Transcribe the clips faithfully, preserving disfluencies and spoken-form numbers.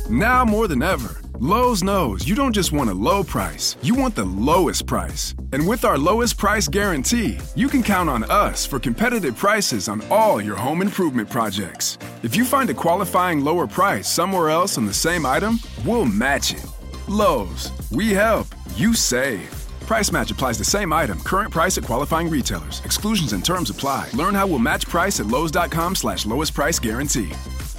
Now more than ever, Lowe's knows you don't just want a low price, you want the lowest price. And with our lowest price guarantee, you can count on us for competitive prices on all your home improvement projects. If you find a qualifying lower price somewhere else on the same item, we'll match it. Lowe's, we help, you save. Price match applies the same item, current price at qualifying retailers. Exclusions and terms apply. Learn how we'll match price at lowes.com slash lowest price guarantee.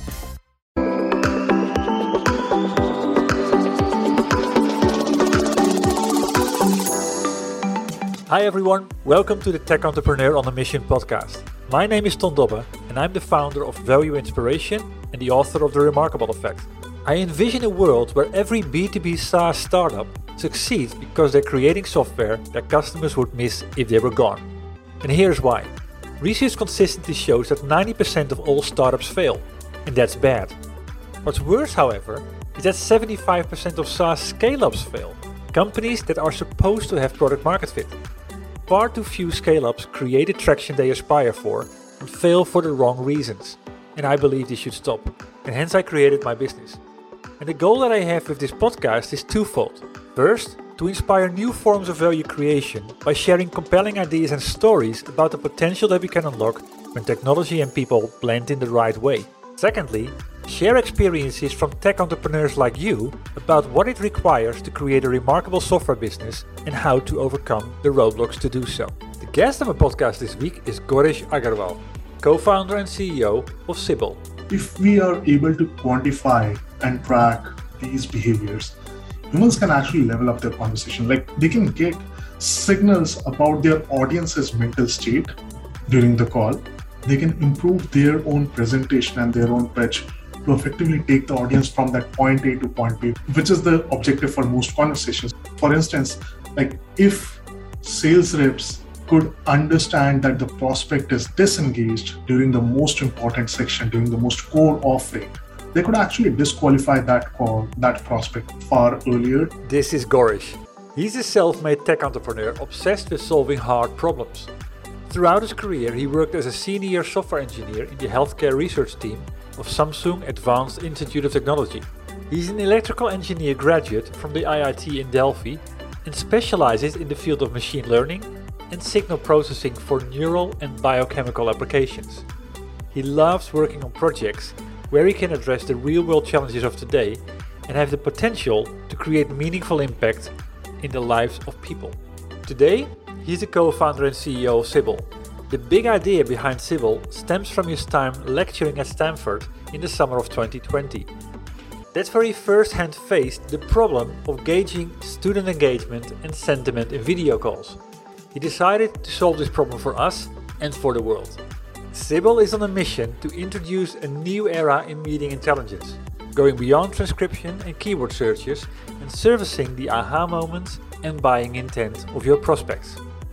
Hi everyone, welcome to the Tech Entrepreneur on a Mission podcast. My name is Ton Dobbe and I'm the founder of Value Inspiration and the author of The Remarkable Effect. I envision a world where every B two B SaaS startup succeeds because they're creating software that customers would miss if they were gone. And here's why. Research consistently shows that ninety percent of all startups fail, and that's bad. What's worse, however, is that seventy-five percent of SaaS scale-ups fail, companies that are supposed to have product market fit. Far too few scale-ups create the traction they aspire for and fail for the wrong reasons. And I believe this should stop. And hence I created my business. And the goal that I have with this podcast is twofold. First, to inspire new forms of value creation by sharing compelling ideas and stories about the potential that we can unlock when technology and people blend in the right way. Secondly, share experiences from tech entrepreneurs like you about what it requires to create a remarkable software business and how to overcome the roadblocks to do so. The guest of my podcast this week is Goresh Agarwal, co-founder and C E O of Sibyl. If we are able to quantify and track these behaviors, humans can actually level up their conversation. Like they can get signals about their audience's mental state during the call. They can improve their own presentation and their own pitch to effectively take the audience from that point A to point B, which is the objective for most conversations. For instance, like if sales reps could understand that the prospect is disengaged during the most important section, during the most core offering, they could actually disqualify that call, that prospect far earlier. This is Goresh. He's a self-made tech entrepreneur obsessed with solving hard problems. Throughout his career, he worked as a senior software engineer in the healthcare research team of Samsung Advanced Institute of Technology. He's an electrical engineer graduate from the I I T in Delphi and specializes in the field of machine learning and signal processing for neural and biochemical applications. He loves working on projects where he can address the real-world challenges of today and have the potential to create meaningful impact in the lives of people. Today, he's the co-founder and C E O of Sibyl. The big idea behind Sibyl stems from his time lecturing at Stanford in the summer of twenty twenty. That's where he first-hand faced the problem of gauging student engagement and sentiment in video calls. He decided to solve this problem for us and for the world. Sibyl is on a mission to introduce a new era in meeting intelligence, going beyond transcription and keyword searches and servicing the aha moments and buying intent of your prospects.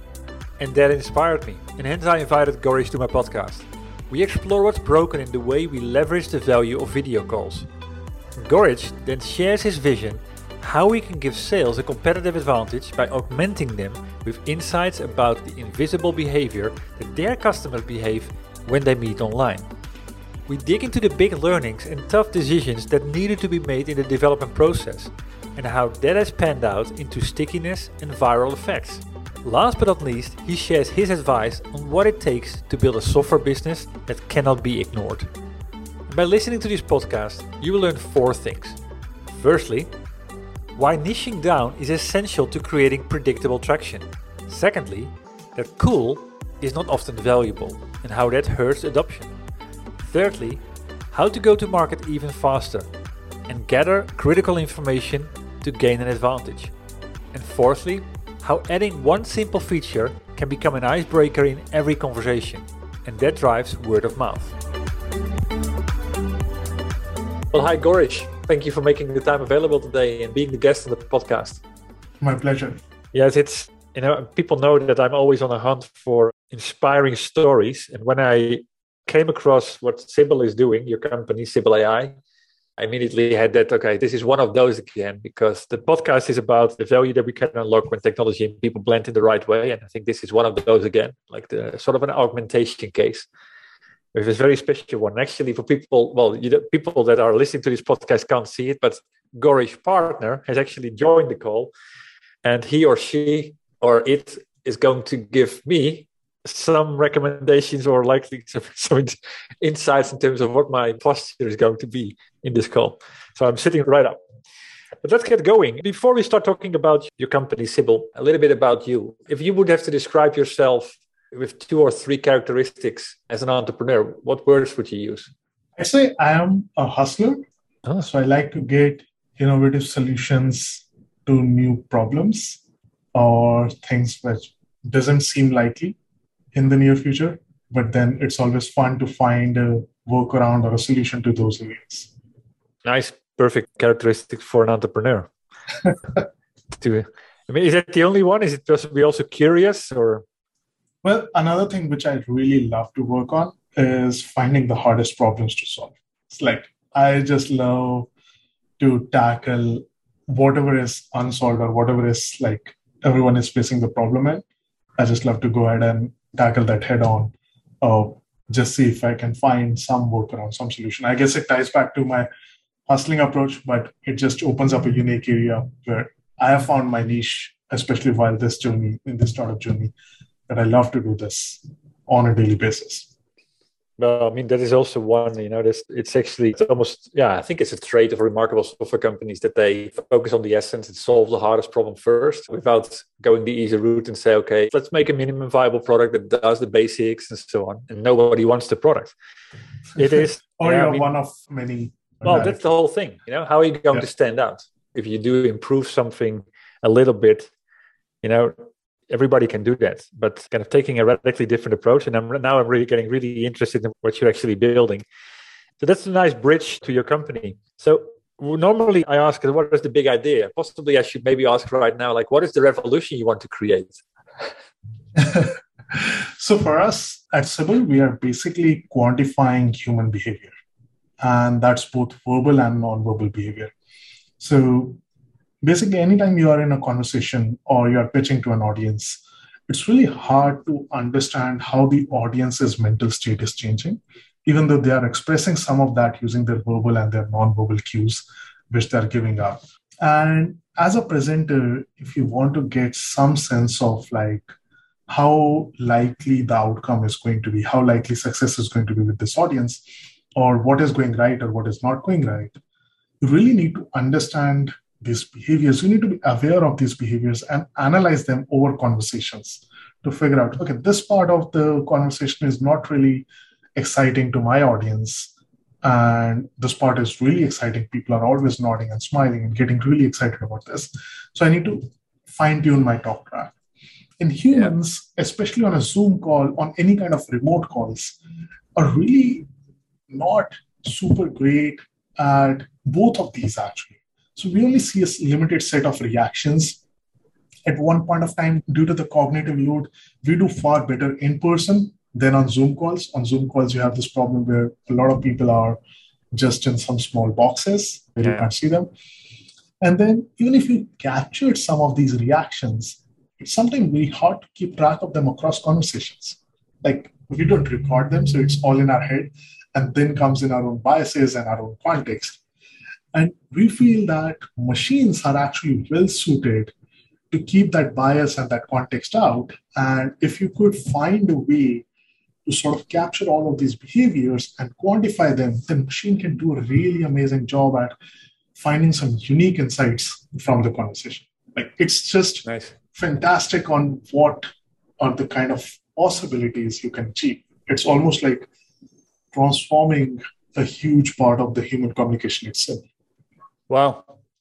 And that inspired me, and hence I invited Goresh to my podcast. We explore what's broken in the way we leverage the value of video calls. Goresh then shares his vision how we can give sales a competitive advantage by augmenting them with insights about the invisible behavior that their customers behave when they meet online. We dig into the big learnings and tough decisions that needed to be made in the development process and how that has panned out into stickiness and viral effects. Last but not least, he shares his advice on what it takes to build a software business that cannot be ignored. By listening to this podcast, you will learn four things. Firstly, why niching down is essential to creating predictable traction. Secondly, that cool is not often valuable and how that hurts adoption. Thirdly, how to go to market even faster and gather critical information to gain an advantage. And fourthly, how adding one simple feature can become an icebreaker in every conversation, and that drives word of mouth. Well, hi Goresh. Thank you for making the time available today and being the guest on the podcast. My pleasure. Yes, it's, you know, people know that I'm always on a hunt for inspiring stories. And when I came across what Sibyl is doing, your company, Sibyl A I, I immediately had that, okay, this is one of those again, because the podcast is about the value that we can unlock when technology and people blend in the right way. And I think this is one of those again, like the sort of an augmentation case. It's a very special one. Actually, for people, well, you know, people that are listening to this podcast can't see it, but Gori's partner has actually joined the call, and he or she or it is going to give me some recommendations or likely some, some insights in terms of what my posture is going to be in this call. So I'm sitting right up. But let's get going. Before we start talking about your company, Sybil, a little bit about you. If you would have to describe yourself with two or three characteristics as an entrepreneur, what words would you use? I say I am a hustler. Oh. So I like to get innovative solutions to new problems or things which doesn't seem likely in the near future, but then it's always fun to find a workaround or a solution to those areas. Nice, perfect characteristics for an entrepreneur. to, I mean, is that the only one? Is it just to be also curious or? Well, another thing which I really love to work on is finding the hardest problems to solve. It's like, I just love to tackle whatever is unsolved or whatever is like everyone is facing the problem in. I just love to go ahead and tackle that head on, or just see if I can find some workaround, some solution. I guess it ties back to my hustling approach, but it just opens up a unique area where I have found my niche, especially while this journey, in this startup journey, that I love to do this on a daily basis. Well, I mean, that is also one, you know, this, it's actually it's almost, yeah, I think it's a trait of remarkable software companies that they focus on the essence and solve the hardest problem first without going the easy route and say, okay, let's make a minimum viable product that does the basics and so on. And nobody wants the product. It is. or yeah, you're I mean, one of many. Well, that's the whole thing. You know, how are you going yeah. to stand out? If you do improve something a little bit, you know, everybody can do that, but kind of taking a radically different approach. And I'm, now I'm really getting really interested in what you're actually building. So that's a nice bridge to your company. So normally I ask, what is the big idea? Possibly I should maybe ask right now, like, what is the revolution you want to create? So for us at Sybil, we are basically quantifying human behavior. And that's both verbal and non-verbal behavior. So basically, anytime you are in a conversation or you are pitching to an audience, it's really hard to understand how the audience's mental state is changing, even though they are expressing some of that using their verbal and their non-verbal cues, which they're giving up. And as a presenter, if you want to get some sense of like how likely the outcome is going to be, how likely success is going to be with this audience, or what is going right or what is not going right, you really need to understand these behaviors. You need to be aware of these behaviors and analyze them over conversations to figure out, okay, this part of the conversation is not really exciting to my audience. And this part is really exciting. People are always nodding and smiling and getting really excited about this. So I need to fine tune my talk track. In humans, yeah. especially on a Zoom call, on any kind of remote calls, are really not super great at both of these actually. So we only see a limited set of reactions at one point of time due to the cognitive load. We do far better in person than on Zoom calls. On Zoom calls, you have this problem where a lot of people are just in some small boxes where yeah. you can't see them. And then even if you captured some of these reactions, it's sometimes very hard to keep track of them across conversations. Like we don't record them, so it's all in our head and then comes in our own biases and our own context. And we feel that machines are actually well suited to keep that bias and that context out. And if you could find a way to sort of capture all of these behaviors and quantify them, then machine can do a really amazing job at finding some unique insights from the conversation. Like it's just nice. Fantastic on what are the kind of possibilities you can achieve. It's almost like transforming a huge part of the human communication itself. Wow.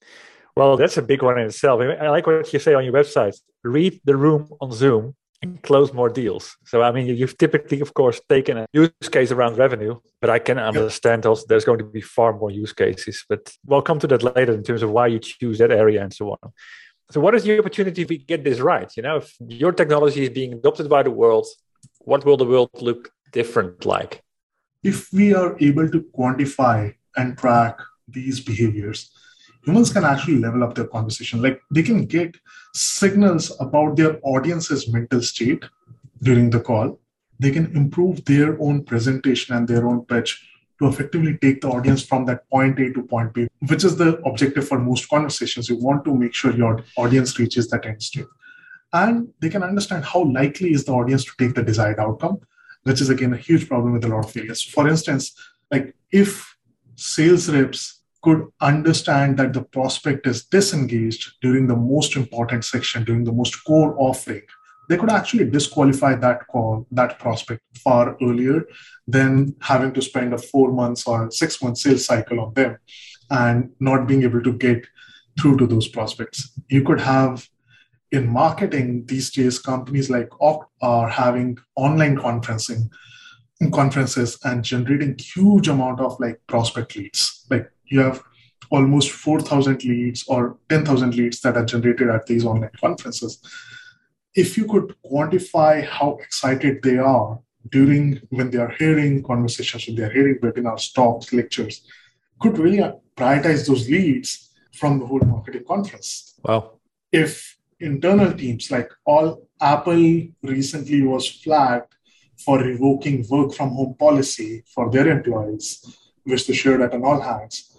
Well, that's a big one in itself. I like what you say on your website. Read the room on Zoom and close more deals. So, I mean, you've typically, of course, taken a use case around revenue, but I can understand also there's going to be far more use cases. But we'll come to that later in terms of why you choose that area and so on. So what is the opportunity if we get this right? You know, if your technology is being adopted by the world, what will the world look different like? If we are able to quantify and track these behaviors, humans can actually level up their conversation. Like they can get signals about their audience's mental state during the call. they can improve their own presentation and their own pitch to effectively take the audience from that point A to point B, which is the objective for most conversations. You want to make sure your audience reaches that end state. And they can understand how likely is the audience to take the desired outcome, which is, again, a huge problem with a lot of areas. For instance, like if sales reps could understand that the prospect is disengaged during the most important section, during the most core offering, they could actually disqualify that call, that prospect far earlier than having to spend a four months or six month sales cycle on them and not being able to get through to those prospects. You could have in marketing these days, companies like Oct are having online conferencing conferences and generating huge amount of like prospect leads. Like you have almost four thousand leads or ten thousand leads that are generated at these online conferences. If you could quantify how excited they are during when they are hearing conversations, when they are hearing webinars, talks, lectures, could really prioritize those leads from the whole marketing conference. Wow. If internal teams, like all Apple recently was flagged for revoking work from home policy for their employees, which they shared at an all hands.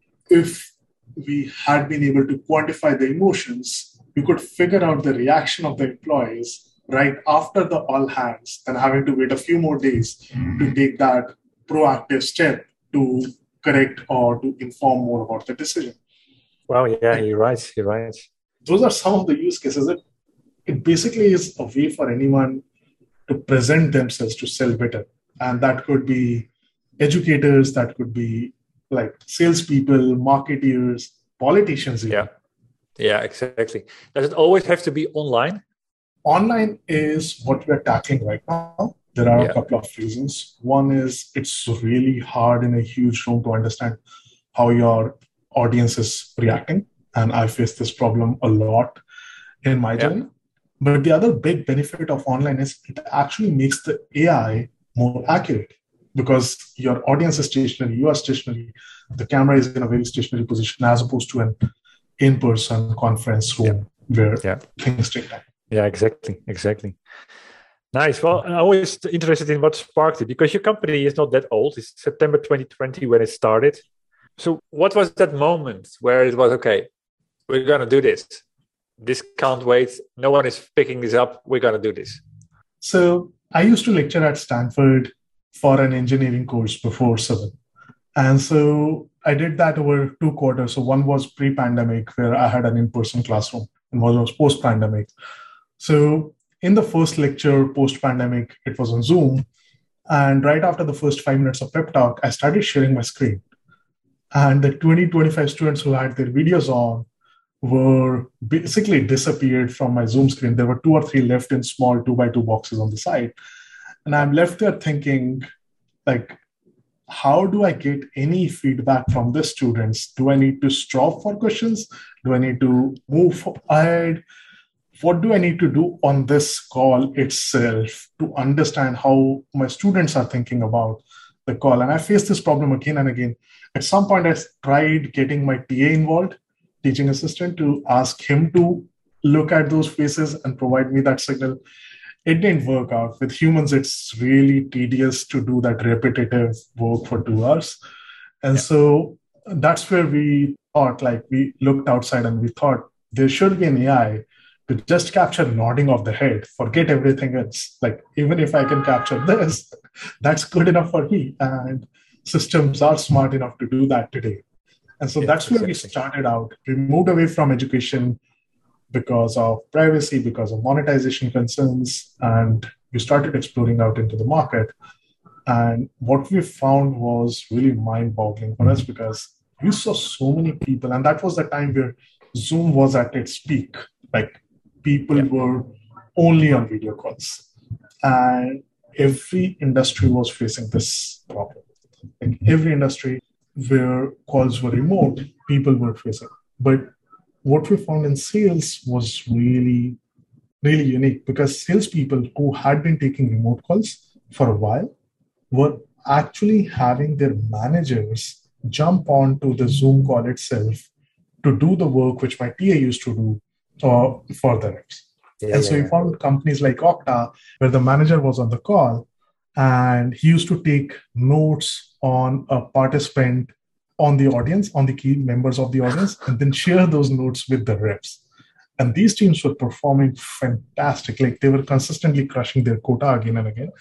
If we had been able to quantify the emotions, we could figure out the reaction of the employees right after the all hands than having to wait a few more days to take that proactive step to correct or to inform more about the decision. Wow, yeah, you're right, you're right. Those are some of the use cases. It, it basically is a way for anyone to present themselves to sell better. And that could be educators, that could be like salespeople, marketeers, politicians even. Yeah, yeah, exactly. Does it always have to be online? Online is what we're tackling right now. There are Yeah. a couple of reasons. One is it's really hard in a huge room to understand how your audience is reacting. And I face this problem a lot in my Yeah. journey. But the other big benefit of online is it actually makes the A I more accurate because your audience is stationary, you are stationary, the camera is in a very stationary position as opposed to an in-person conference room where Yeah. things take time. Yeah, exactly, exactly. Nice. Well, I'm always interested in what sparked it because your company is not that old. It's September twenty twenty when it started. So what was that moment where it was, okay, we're going to do this. This can't wait. No one is picking this up. We're going to do this. So I used to lecture at Stanford for an engineering course before seven. And so I did that over two quarters. So one was pre-pandemic where I had an in-person classroom and one was post-pandemic. So in the first lecture, post-pandemic, it was on Zoom. And right after the first five minutes of pep talk, I started sharing my screen. And the twenty, twenty-five students who had their videos on were basically disappeared from my Zoom screen. There were two or three left in small two by two boxes on the side. And I'm left there thinking, like, how do I get any feedback from the students? Do I need to stop for questions? Do I need to move ahead? What do I need to do on this call itself to understand how my students are thinking about the call? And I faced this problem again and again. At some point, I tried getting my T A involved, teaching assistant, to ask him to look at those faces and provide me that signal. It didn't work out. With humans, it's really tedious to do that repetitive work for two hours. And yeah. so that's where we thought, like, we looked outside and we thought there should be an A I to just capture nodding of the head, forget everything else. Like, even if I can capture this, that's good enough for me. And systems are smart enough to do that today. And so yeah, that's where exactly. we started out. We moved away from education because of privacy, because of monetization concerns, and we started exploring out into the market. And what we found was really mind-boggling for us because we saw so many people, and that was the time where Zoom was at its peak. Like, people yeah. were only on video calls. And every industry was facing this problem. Like every industry where calls were remote, people were facing. But what we found in sales was really, really unique because salespeople who had been taking remote calls for a while were actually having their managers jump onto the Zoom call itself to do the work which my T A used to do uh, for the reps. Yeah, and so yeah, we yeah. found companies like Okta, where the manager was on the call and he used to take notes on a participant on the audience, on the key members of the audience, and then share those notes with the reps. And these teams were performing fantastic. Like they were consistently crushing their quota again and again.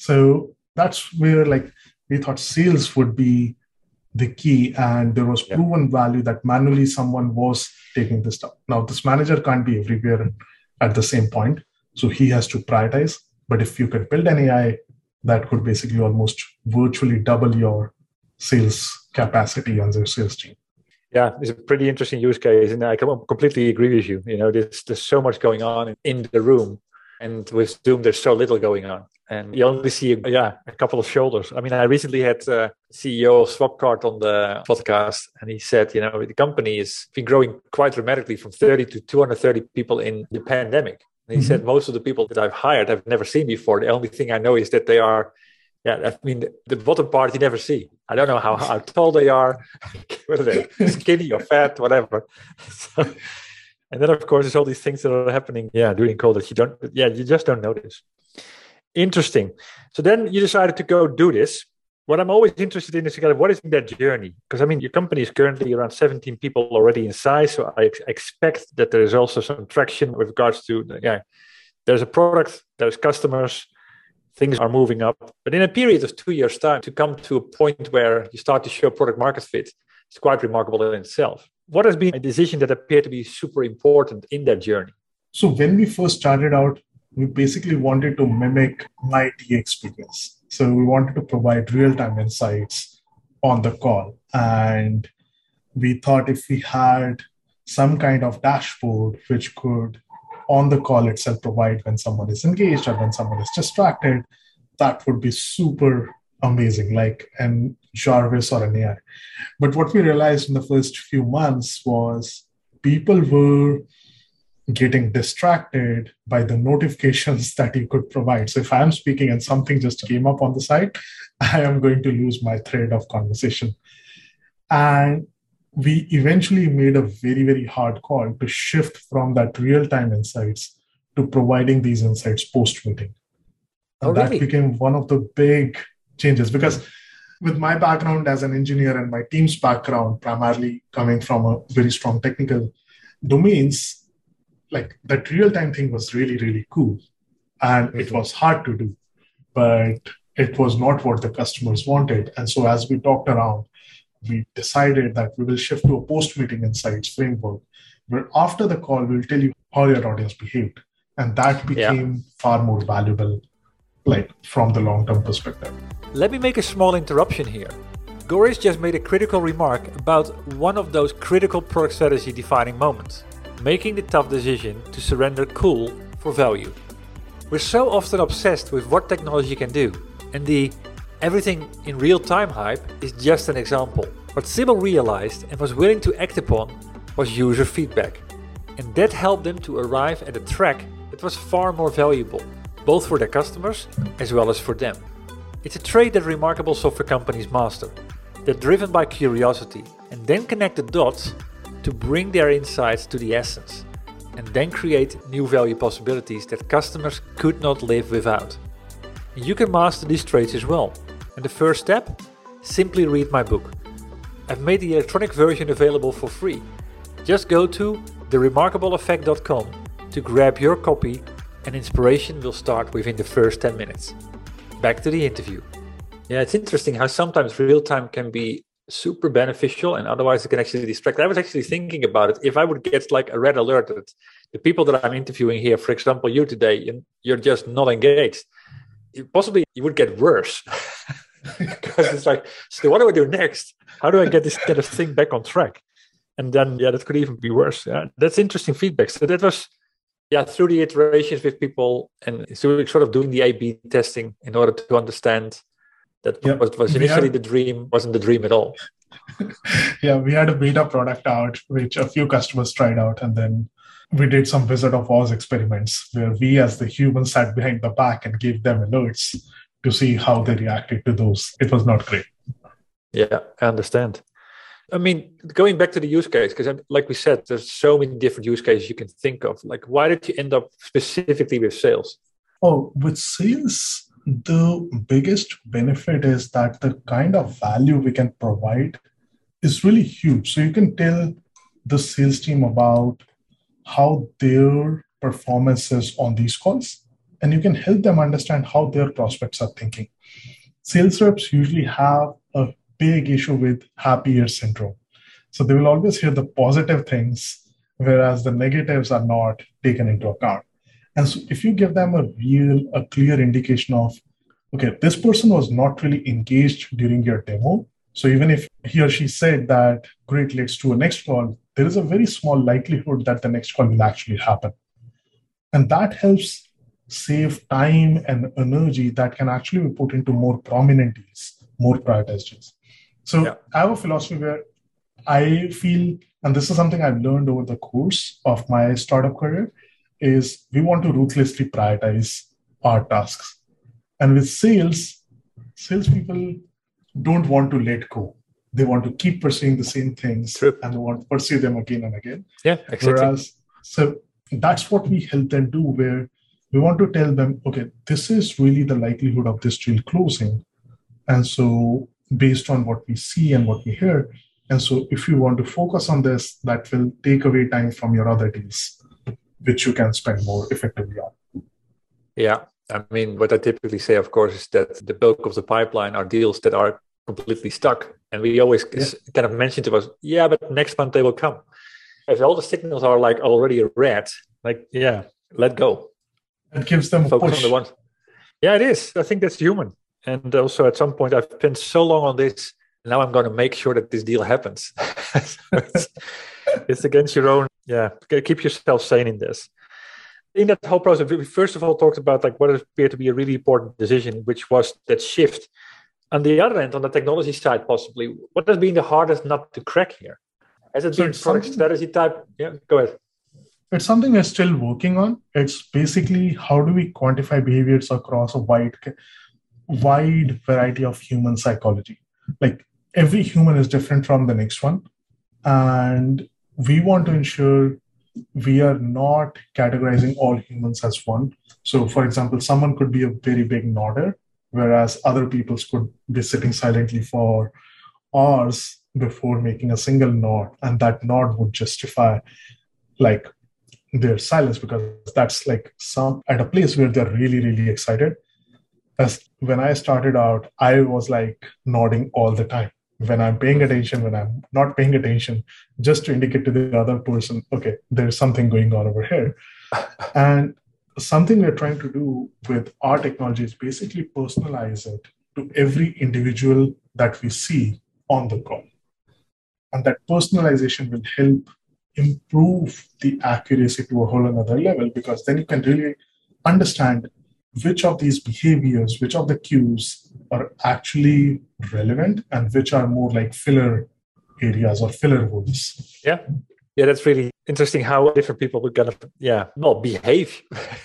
So that's where like we thought sales would be the key. And there was Yeah. proven value that manually someone was taking this stuff. Now, this manager can't be everywhere at the same point. So he has to prioritize. But if you could build an A I that could basically almost virtually double your sales capacity on their sales team. Yeah, it's a pretty interesting use case, and I completely agree with you. You know, there's, there's so much going on in the room, and with Zoom, there's so little going on, and you only see, yeah, a couple of shoulders. I mean, I recently had uh, C E O of Swapcard on the podcast, and he said, you know, the company has been growing quite dramatically from thirty to two hundred thirty people in the pandemic. And he mm-hmm. said, most of the people that I've hired I've never seen before. The only thing I know is that they are, yeah, I mean, the bottom part you never see. I don't know how, how tall they are, whether they're skinny or fat, whatever. So, and then, of course, there's all these things that are happening, yeah, during COVID that you don't, yeah, you just don't notice. Interesting. So then you decided to go do this. What I'm always interested in is kind of what is that journey? Because I mean, your company is currently around seventeen people already in size. So I ex- expect that there is also some traction with regards to, yeah, there's a product, there's customers, things are moving up. But in a period of two years' time, to come to a point where you start to show product market fit, it's quite remarkable in itself. What has been a decision that appeared to be super important in that journey? So when we first started out, we basically wanted to mimic my T experience. So we wanted to provide real-time insights on the call. And we thought if we had some kind of dashboard which could, on the call itself, provide when someone is engaged or when someone is distracted, that would be super amazing, like an Jarvis or an A I. But what we realized in the first few months was people were getting distracted by the notifications that you could provide. So if I'm speaking and something just came up on the side, I am going to lose my thread of conversation. And we eventually made a very, very hard call to shift from that real-time insights to providing these insights post-meeting. And oh, really? That became one of the big changes, because with my background as an engineer and my team's background, primarily coming from a very strong technical domains, like that real-time thing was really, really cool. And mm-hmm. it was hard to do, but it was not what the customers wanted. And so as we talked around, we decided that we will shift to a post-meeting insights framework, where after the call, we'll tell you how your audience behaved. And that became yeah. far more valuable, like from the long-term perspective. Let me make a small interruption here. Goris just made a critical remark about one of those critical product strategy defining moments, making the tough decision to surrender cool for value. We're so often obsessed with what technology can do, and the everything in real time hype is just an example. What Sybil realized and was willing to act upon was user feedback, and that helped them to arrive at a track that was far more valuable, both for their customers as well as for them. It's a trait that remarkable software companies master. They're driven by curiosity and then connect the dots to bring their insights to the essence, and then create new value possibilities that customers could not live without. And you can master these traits as well. And the first step? Simply read my book. I've made the electronic version available for free. Just go to the remarkable effect dot com to grab your copy, and inspiration will start within the first ten minutes. Back to the interview. Yeah, it's interesting how sometimes real-time can be super beneficial, and otherwise it can actually distract. I was actually thinking about it. If I would get like a red alert that the people that I'm interviewing here, for example, you today, you're just not engaged, possibly you would get worse. Because it's like, so what do I do next? How do I get this kind of thing back on track? And then, yeah, that could even be worse. Yeah, that's interesting feedback. So that was, yeah, through the iterations with people, and so sort of doing the A B testing in order to understand that yep. what was initially had, the dream wasn't the dream at all. Yeah, we had a beta product out, which a few customers tried out, and then we did some Wizard of Oz experiments where we as the humans sat behind the back and gave them alerts to see how they reacted to those. It was not great. Yeah, I understand. I mean, going back to the use case, because like we said, there's so many different use cases you can think of. Like, why did you end up specifically with sales? Oh, with sales, the biggest benefit is that the kind of value we can provide is really huge. So you can tell the sales team about how their performance is on these calls, and you can help them understand how their prospects are thinking. Sales reps usually have a big issue with happy ear syndrome. So they will always hear the positive things, whereas the negatives are not taken into account. And so if you give them a real, a clear indication of, okay, this person was not really engaged during your demo. So even if he or she said that, great, let's do a next call, there is a very small likelihood that the next call will actually happen. And that helps save time and energy that can actually be put into more prominent deals, more prioritized deals. So yeah. I have a philosophy where I feel, and this is something I've learned over the course of my startup career, is we want to ruthlessly prioritize our tasks. And with sales, salespeople don't want to let go. They want to keep pursuing the same things. True. And they want to pursue them again and again. Yeah, exactly. Whereas, so that's what we help them do, where we want to tell them, okay, this is really the likelihood of this deal closing. And so based on what we see and what we hear, and so if you want to focus on this, that will take away time from your other deals, which you can spend more effectively on. Yeah. I mean, what I typically say, of course, is that the bulk of the pipeline are deals that are completely stuck. And we always yeah. kind of mention to us, yeah, but next month they will come. If all the signals are like already red, like, yeah, let go. It gives them a focus push. on the one. Yeah, it is. I think that's human. And also at some point I've spent so long on this, now I'm going to make sure that this deal happens. So it's, it's against your own, yeah, keep yourself sane in this. In that whole process, we first of all talked about like what appeared to be a really important decision, which was that shift. On the other end, on the technology side, possibly, what has been the hardest nut to crack here? Has it so been product strategy type? Yeah, go ahead. It's something we're still working on. It's basically how do we quantify behaviors across a wide, wide variety of human psychology. Like every human is different from the next one. And we want to ensure we are not categorizing all humans as one. So for example, someone could be a very big nodder, whereas other people could be sitting silently for hours before making a single nod. And that nod would justify like their silence, because that's like some at a place where they're really, really excited. As when I started out, I was like nodding all the time. When I'm paying attention, when I'm not paying attention, just to indicate to the other person, okay, there's something going on over here. And something we're trying to do with our technology is basically personalize it to every individual that we see on the call. And that personalization will help improve the accuracy to a whole another level, because then you can really understand which of these behaviors, which of the cues are actually relevant and which are more like filler areas or filler wounds. Yeah. Yeah, that's really interesting how different people would kind of, yeah, well, behave.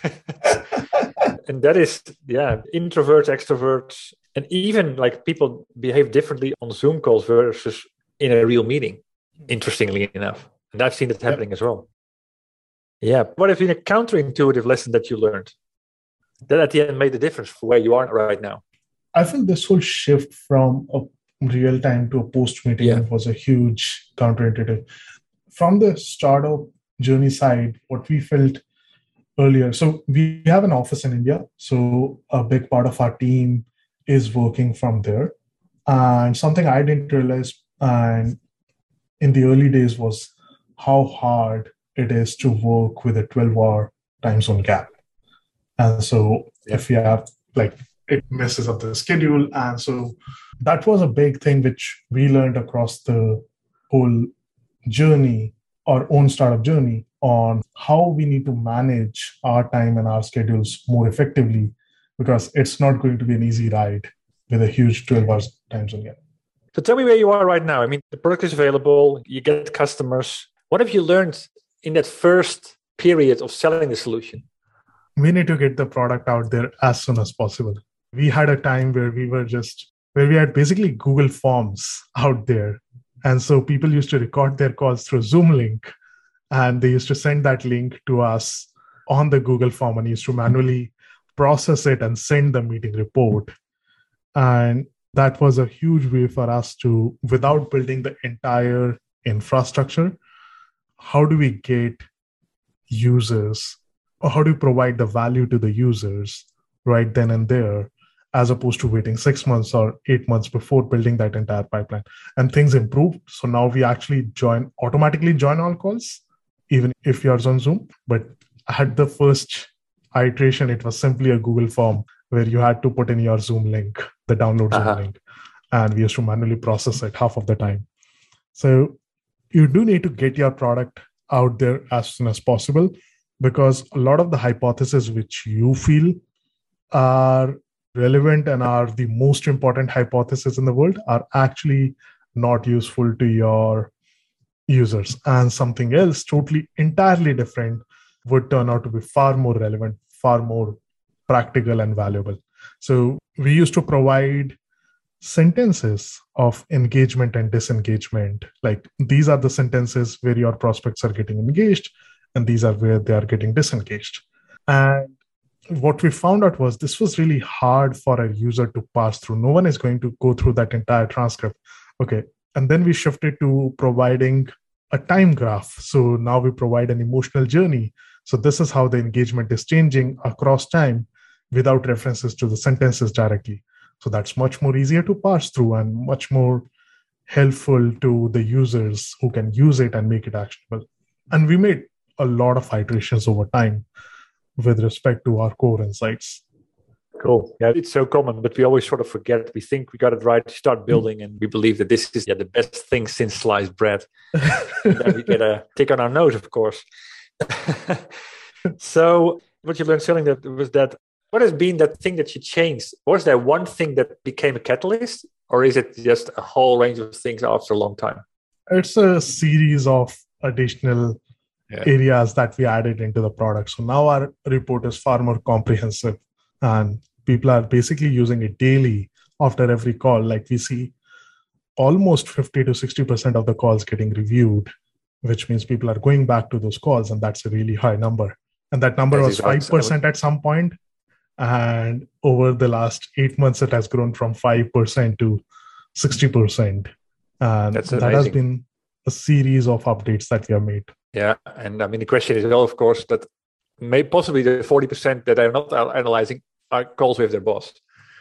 And that is, yeah, introverts, extroverts, and even like people behave differently on Zoom calls versus in a real meeting, interestingly enough. And I've seen it happening yep. as well. Yeah. What has been a counterintuitive lesson that you learned that at the end made the difference for where you are right now? I think this whole shift from a real time to a post meeting yeah. was a huge counterintuitive. From the startup journey side, what we felt earlier, so we have an office in India. So a big part of our team is working from there. And something I didn't realize and in the early days was how hard it is to work with a twelve hour time zone gap. And so yeah. if you have like, it messes up the schedule. And so that was a big thing which we learned across the whole journey, our own startup journey, on how we need to manage our time and our schedules more effectively, because it's not going to be an easy ride with a huge twelve hours time zone gap. So tell me where you are right now. I mean, the product is available, you get customers. What have you learned in that first period of selling the solution? We need to get the product out there as soon as possible. We had a time where we were just, where we had basically Google Forms out there. And so people used to record their calls through Zoom link, and they used to send that link to us on the Google form and used to manually process it and send the meeting report. And that was a huge way for us to, without building the entire infrastructure, how do we get users, or how do we provide the value to the users right then and there, as opposed to waiting six months or eight months before building that entire pipeline. And things improved. So now we actually join, automatically join all calls, even if you're on Zoom. But at the first iteration, it was simply a Google form where you had to put in your Zoom link, the download Uh-huh. Zoom link. And we used to manually process it half of the time. So you do need to get your product out there as soon as possible, because a lot of the hypotheses which you feel are relevant and are the most important hypotheses in the world are actually not useful to your users. And something else totally entirely different would turn out to be far more relevant, far more practical and valuable. So we used to provide sentences of engagement and disengagement. Like, these are the sentences where your prospects are getting engaged, and these are where they are getting disengaged. And what we found out was this was really hard for a user to pass through. No one is going to go through that entire transcript. Okay. And then we shifted to providing a time graph. So now we provide an emotional journey. So this is how the engagement is changing across time without references to the sentences directly. So that's much more easier to pass through and much more helpful to the users who can use it and make it actionable. And we made a lot of iterations over time with respect to our core insights. Cool. Yeah, it's so common, but we always sort of forget. We think we got it right to start building, and we believe that this is yeah, the best thing since sliced bread. And then we get a tick on our nose, of course. So what you learned selling that was that, what has been that thing that you changed? Was there one thing that became a catalyst, or is it just a whole range of things after a long time? It's a series of additional yeah. areas that we added into the product. So now our report is far more comprehensive, and people are basically using it daily after every call. Like, we see almost fifty to sixty percent of the calls getting reviewed, which means people are going back to those calls, and that's a really high number. And that number that was five percent at some point. And over the last eight months, it has grown from five percent to sixty percent. And That's that has been a series of updates that we have made. Yeah. And I mean, the question is, well, of course, that may possibly the forty percent that are not analyzing are calls with their boss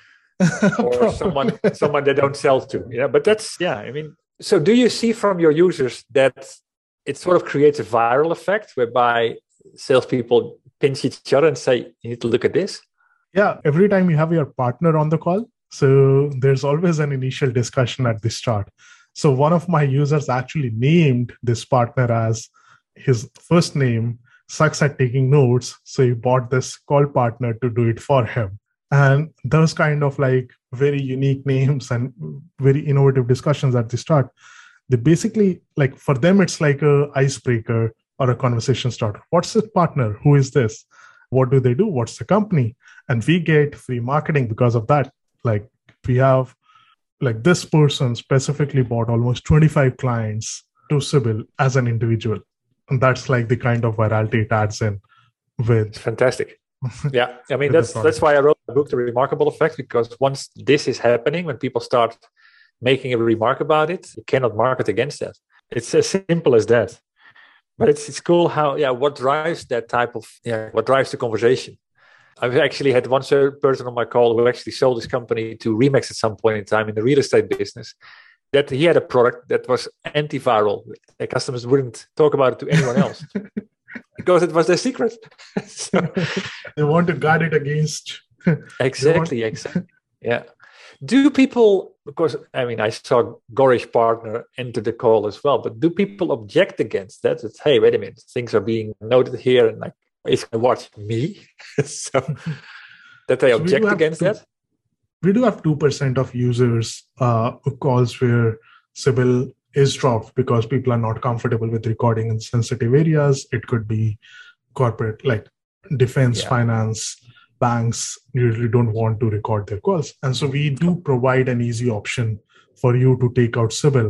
or someone, someone they don't sell to. Yeah. But that's, yeah, I mean, so do you see from your users that it sort of creates a viral effect whereby salespeople pinch each other and say, you need to look at this? Yeah, every time you have your partner on the call, so there's always an initial discussion at the start. So one of my users actually named this partner as his first name, sucks at taking notes. So he bought this call partner to do it for him. And those kind of like very unique names and very innovative discussions at the start, they basically, like, for them, it's like a icebreaker or a conversation starter. What's the partner? Who is this? What do they do? What's the company? And we get free marketing because of that. Like, we have, like, this person specifically bought almost twenty-five clients to Sybil as an individual. And that's like the kind of virality it adds in with. It's fantastic. Yeah. I mean, that's that's why I wrote the book, The Remarkable Effect, because once this is happening, when people start making a remark about it, you cannot market against that. It's as simple as that. But it's it's cool how, yeah, what drives that type of, yeah, what drives the conversation. I've actually had one person on my call who actually sold his company to Remax at some point in time in the real estate business, that he had a product that was antiviral. The customers wouldn't talk about it to anyone else because it was their secret. So, they want to guard it against. Exactly, want... exactly. Yeah. Do people, because, I mean, I saw Gorish partner enter the call as well, but do people object against that? It's, hey, wait a minute, things are being noted here, and like, is going to watch me? So that they so object against two, that? We do have two percent of users uh, calls where Sybil is dropped because people are not comfortable with recording in sensitive areas. It could be corporate, like defense, yeah. finance, banks usually don't want to record their calls. And so we do provide an easy option for you to take out Sybil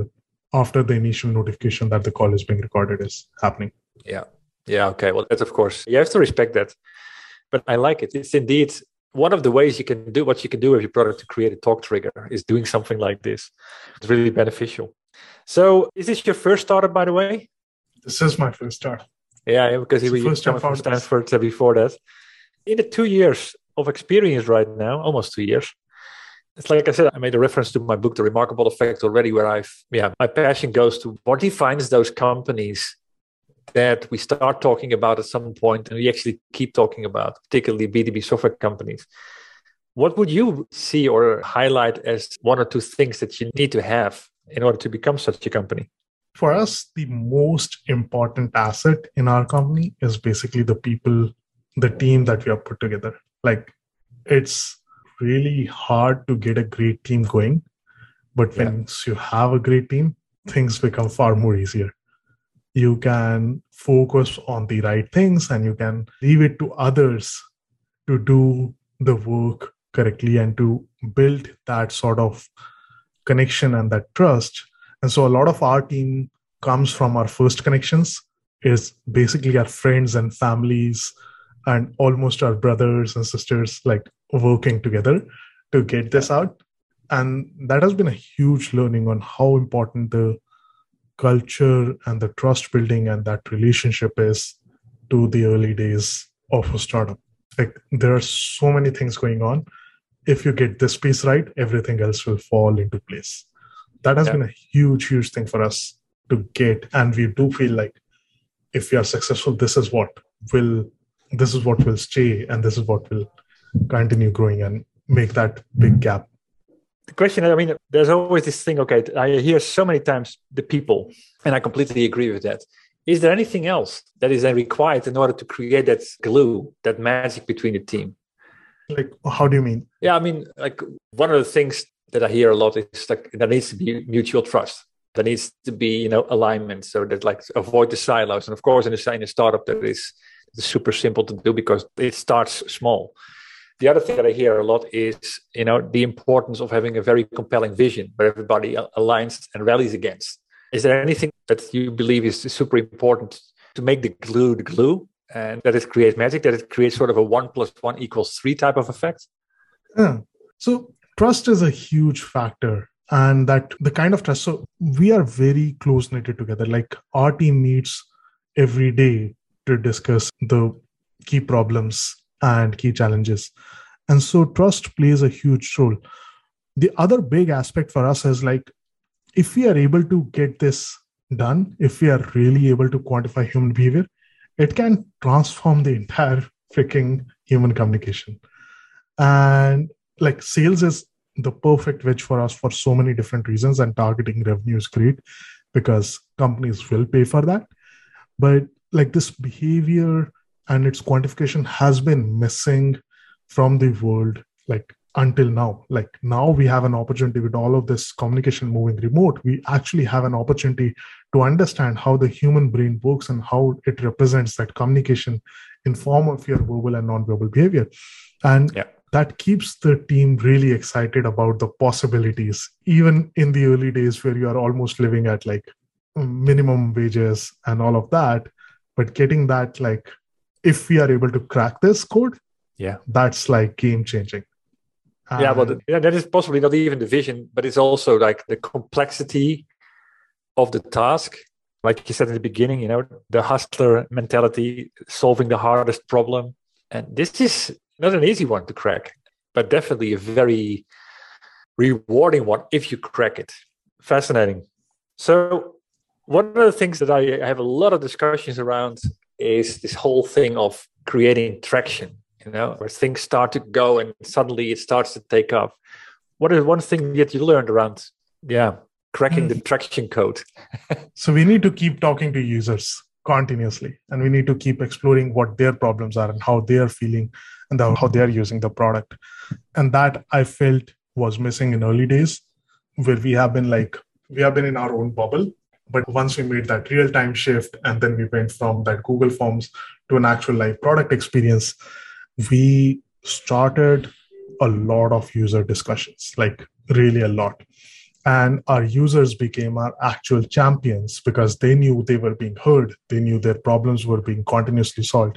after the initial notification that the call is being recorded is happening. Yeah. Yeah. Okay. Well, that's of course, you have to respect that. But I like it. It's indeed one of the ways you can do what you can do with your product to create a talk trigger is doing something like this. It's really beneficial. So is this your first startup, by the way? This is my first startup. Yeah, because you were coming from Stanford before that. In the two years of experience right now, almost two years, it's like I said, I made a reference to my book, The Remarkable Effect, already, where I've, yeah, my passion goes to what defines those companies that we start talking about at some point and we actually keep talking about, particularly B two B software companies. What would you see or highlight as one or two things that you need to have in order to become such a company? For us, the most important asset in our company is basically the people, the team that we have put together. Like, it's really hard to get a great team going, but yeah. once you have a great team, things become far more easier. You can focus on the right things and you can leave it to others to do the work correctly and to build that sort of connection and that trust. And so a lot of our team comes from our first connections, is basically our friends and families and almost our brothers and sisters, like working together to get this out. And that has been a huge learning on how important the culture and the trust building and that relationship is to the early days of a startup. Like, there are so many things going on. If you get this piece right, everything else will fall into place. That has yeah. been a huge, huge thing for us to get. And we do feel like if we are successful, this is what will, this is what will stay, and this is what will continue growing and make that big gap. The question, I mean, there's always this thing, okay, I hear so many times the people, and I completely agree with that. Is there anything else that is then required in order to create that glue, that magic between the team? Like, how do you mean? Yeah, I mean, like, one of the things that I hear a lot is like, there needs to be mutual trust. There needs to be, you know, alignment, so that, like, avoid the silos. And of course, in a, in a startup, that is super simple to do because it starts small. The other thing that I hear a lot is, you know, the importance of having a very compelling vision where everybody aligns and rallies against. Is there anything that you believe is super important to make the glue the glue, and that it creates magic, that it creates sort of a one plus one equals three type of effect? Yeah. So trust is a huge factor, and that the kind of trust. So we are very close knitted together. Like, our team meets every day to discuss the key problems and key challenges. And so trust plays a huge role. The other big aspect for us is, like, if we are able to get this done, if we are really able to quantify human behavior, it can transform the entire freaking human communication. And like, sales is the perfect wedge for us for so many different reasons, and targeting revenue is great because companies will pay for that. But like, this behavior and its quantification has been missing from the world, like, until now. Like, now we have an opportunity with all of this communication moving remote. We actually have an opportunity to understand how the human brain works and how it represents that communication in form of your verbal and non-verbal behavior. And yeah. that keeps the team really excited about the possibilities, even in the early days where you are almost living at like minimum wages and all of that. But getting that, like, if we are able to crack this code, yeah, that's like game changing. And yeah, well, yeah, that is possibly not even the vision, but it's also like the complexity of the task. Like you said in the beginning, you know, the hustler mentality, solving the hardest problem. And this is not an easy one to crack, but definitely a very rewarding one if you crack it. Fascinating. So one of the things that I have a lot of discussions around is this whole thing of creating traction, you know, where things start to go and suddenly it starts to take off. What is one thing that you learned around, yeah, cracking the traction code? So we need to keep talking to users continuously, and we need to keep exploring what their problems are and how they are feeling and how they are using the product. And that I felt was missing in early days, where we have been like, we have been in our own bubble. But once we made that real-time shift, and then we went from that Google Forms to an actual live product experience, we started a lot of user discussions, like really a lot. And our users became our actual champions because they knew they were being heard. They knew their problems were being continuously solved.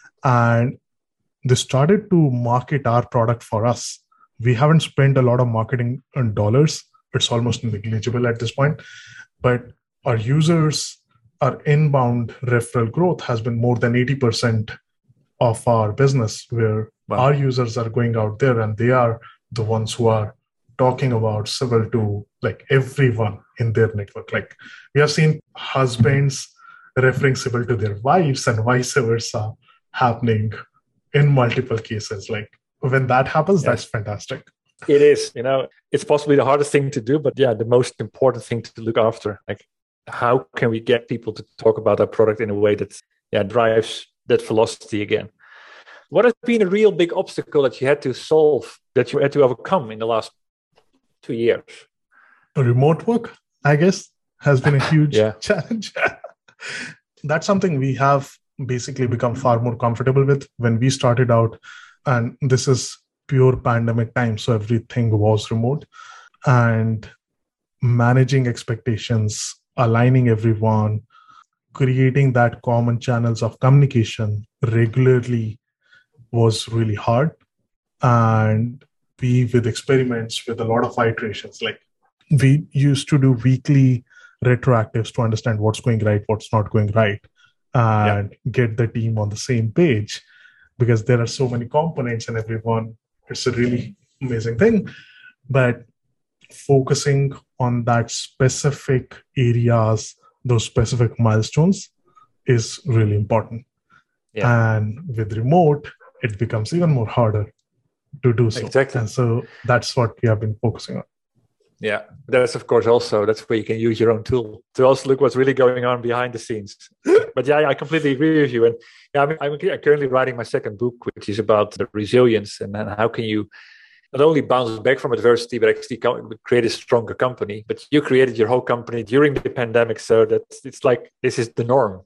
And they started to market our product for us. We haven't spent a lot of marketing on dollars. It's almost negligible at this point. But our users, our inbound referral growth has been more than eighty percent of our business, where wow. our users are going out there and they are the ones who are talking about Civil to like everyone in their network. Like we have seen husbands referring Civil to their wives and vice versa happening in multiple cases. Like when that happens, yeah. that's fantastic. It is, you know, it's possibly the hardest thing to do, but yeah, the most important thing to look after. Like how can we get people to talk about our product in a way that yeah drives that velocity again? What has been a real big obstacle that you had to solve, that you had to overcome in the last two years? Remote work, I guess, has been a huge yeah. challenge. That's something we have basically become far more comfortable with. When we started out, and this is pure pandemic time, so everything was remote, and managing expectations, aligning everyone, creating that common channels of communication regularly was really hard. And we, with experiments, with a lot of iterations, like we used to do weekly retroactives to understand what's going right, what's not going right, and yeah. get the team on the same page, because there are so many components and everyone, it's a really amazing thing. But focusing on that specific areas, those specific milestones is really important. Yeah. And with remote, it becomes even more harder to do so. Exactly. And so that's what we have been focusing on. Yeah, that's of course also, that's where you can use your own tool to also look what's really going on behind the scenes. But yeah, I completely agree with you. And yeah, I'm, I'm currently writing my second book, which is about the resilience and, and how can you not only bounce back from adversity, but actually create a stronger company. But you created your whole company during the pandemic, so that it's like this is the norm.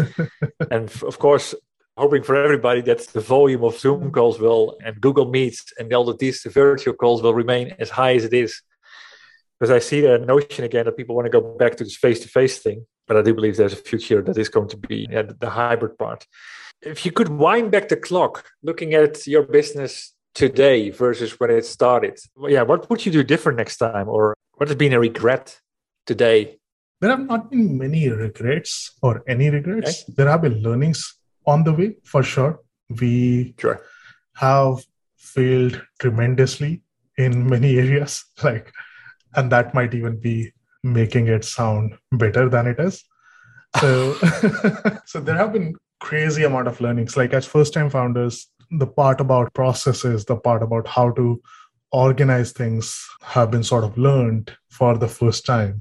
And of course, hoping for everybody that the volume of Zoom calls will, and Google Meets and all of these virtual calls will remain as high as it is. Because I see the notion again that people want to go back to this face-to-face thing, but I do believe there's a future that is going to be yeah, the hybrid part. If you could wind back the clock, looking at your business today versus when it started, yeah, what would you do different next time, or what has been a regret today? There have not been many regrets or any regrets. Okay. There have been learnings on the way, for sure. We sure. have failed tremendously in many areas, like. And that might even be making it sound better than it is. So, so there have been crazy amount of learnings. Like as first-time founders, the part about processes, the part about how to organize things have been sort of learned for the first time.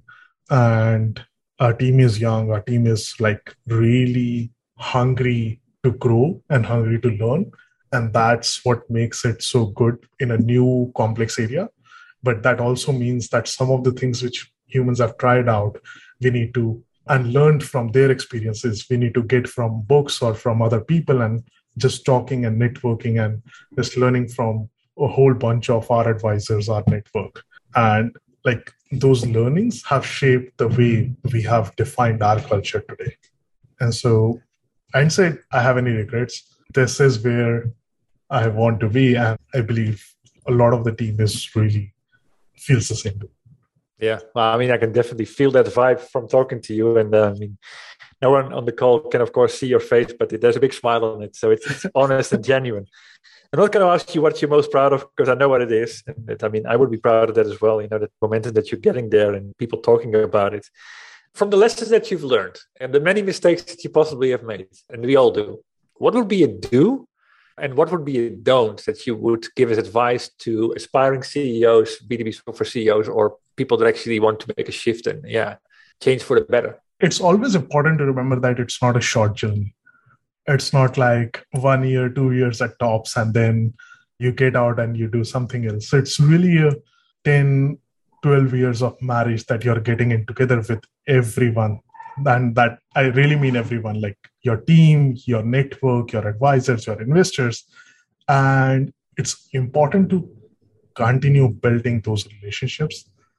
And our team is young. Our team is like really hungry to grow and hungry to learn. And that's what makes it so good in a new complex area. But that also means that some of the things which humans have tried out, we need to, and learned from their experiences, we need to get from books or from other people, and just talking and networking and just learning from a whole bunch of our advisors, our network. And like those learnings have shaped the way we have defined our culture today. And so I'd say I have any regrets. This is where I want to be. And I believe a lot of the team is really feels the same. Yeah, well, I mean, I can definitely feel that vibe from talking to you. And uh, I mean, no one on the call can, of course, see your face, but there's a big smile on it. So it's, it's honest and genuine. I'm not going to ask you what you're most proud of, because I know what it is. And it, I mean, I would be proud of that as well. You know, the momentum that you're getting there and people talking about it. From the lessons that you've learned and the many mistakes that you possibly have made, and we all do, what would be a do? And what would be a don't that you would give as advice to aspiring C E Os, B two B software C E Os, or people that actually want to make a shift and yeah, change for the better? It's always important to remember that it's not a short journey. It's not like one year, two years at tops, and then you get out and you do something else. It's really a ten, twelve years of marriage that you're getting in together with everyone. And that I really mean everyone, like your team, your network, your advisors, your investors. And it's important to continue building those relationships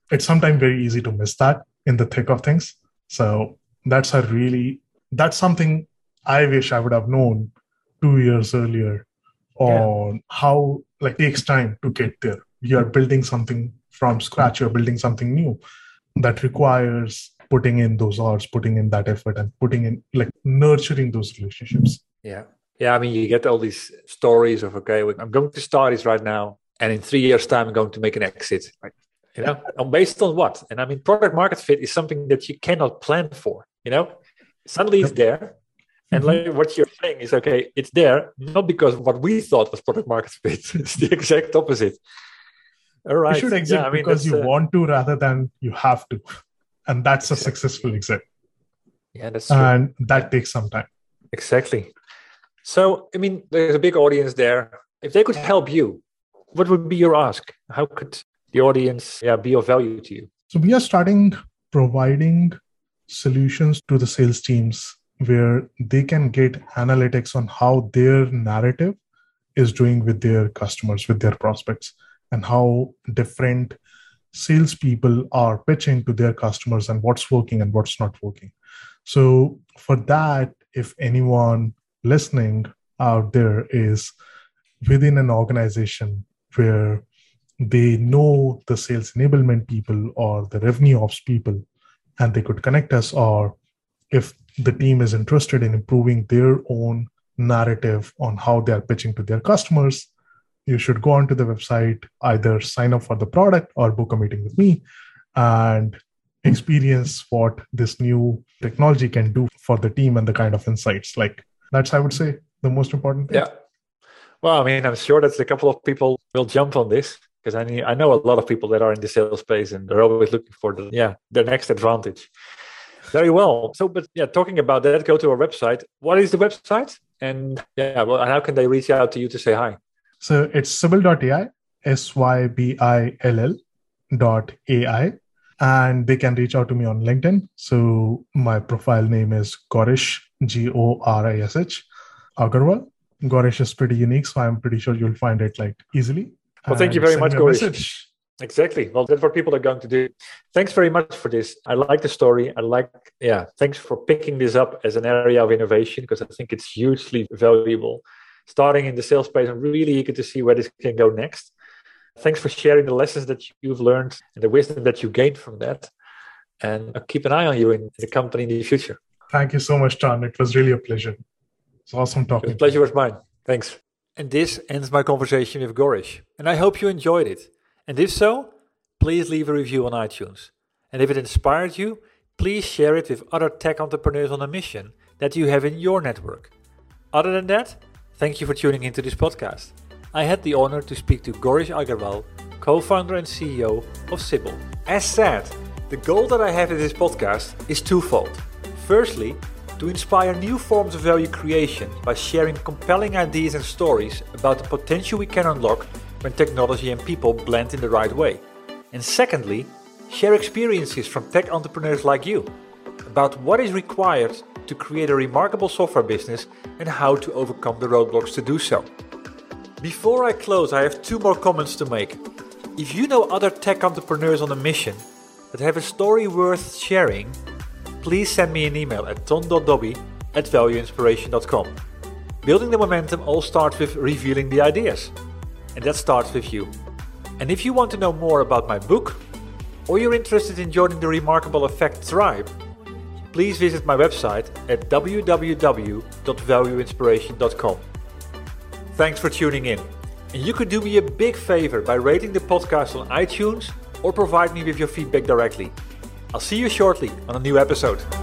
it's sometimes very easy to miss that in the thick of things. So that's a really, that's something I wish I would have known two years earlier on yeah. how like it takes time to get there. You're building something from scratch, you're building something new that requires putting in those hours, putting in that effort and putting in like nurturing those relationships. Yeah. Yeah. I mean, you get all these stories of, okay, I'm going to start this right now. And in three years time, I'm going to make an exit. Right? You know, and based on what? And I mean, product market fit is something that you cannot plan for, you know, suddenly it's there. And like what you're saying is, okay, it's there, not because what we thought was product market fit. It's the exact opposite. All right. You should exit yeah, I mean, because you uh, want to rather than you have to. And that's a exactly. successful exit. Yeah, that's true. And that takes some time. Exactly. So, I mean, there's a big audience there. If they could help you, what would be your ask? How could the audience yeah, be of value to you? So we are starting providing solutions to the sales teams where they can get analytics on how their narrative is doing with their customers, with their prospects, and how different salespeople are pitching to their customers and what's working and what's not working. So for that, if anyone listening out there is within an organization where they know the sales enablement people or the revenue ops people, and they could connect us, or if the team is interested in improving their own narrative on how they are pitching to their customers, you should go onto the website, either sign up for the product or book a meeting with me and experience what this new technology can do for the team and the kind of insights. Like that's, I would say, the most important thing. Yeah. Well, I mean, I'm sure that a couple of people will jump on this because I mean, I know a lot of people that are in the sales space and they're always looking for the yeah their next advantage. Very well. So, but yeah, talking about that, go to our website. What is the website? And yeah, well, and how can they reach out to you to say hi? So it's sybil dot A I, S Y B I L L dot A I. And they can reach out to me on LinkedIn. So my profile name is Gorish, G O R I S H, Agarwal. Gorish is pretty unique, so I'm pretty sure you'll find it like easily. Well, thank you very much, Gorish. Exactly. Well, that's what people are going to do. Thanks very much for this. I like the story. I like, yeah, thanks for picking this up as an area of innovation because I think it's hugely valuable. Starting in the sales space, I'm really eager to see where this can go next. Thanks for sharing the lessons that you've learned and the wisdom that you gained from that. And I'll keep an eye on you in the company in the future. Thank you so much, John. It was really a pleasure. It's awesome talking. The pleasure was mine. Thanks. And this ends my conversation with Gorish. And I hope you enjoyed it. And if so, please leave a review on iTunes. And if it inspired you, please share it with other tech entrepreneurs on a mission that you have in your network. Other than that, thank you for tuning into this podcast. I had the honor to speak to Gorish Agarwal, co-founder and C E O of Sybil. As said, the goal that I have in this podcast is twofold. Firstly, to inspire new forms of value creation by sharing compelling ideas and stories about the potential we can unlock when technology and people blend in the right way. And secondly, share experiences from tech entrepreneurs like you about what is required to create a remarkable software business and how to overcome the roadblocks to do so. Before I close, I have two more comments to make. If you know other tech entrepreneurs on a mission that have a story worth sharing, please send me an email at ton dot dobby at value inspiration dot com. Building the momentum all starts with revealing the ideas. And that starts with you. And if you want to know more about my book, or you're interested in joining the Remarkable Effect tribe, please visit my website at w w w dot value inspiration dot com. Thanks for tuning in. And you could do me a big favor by rating the podcast on iTunes or provide me with your feedback directly. I'll see you shortly on a new episode.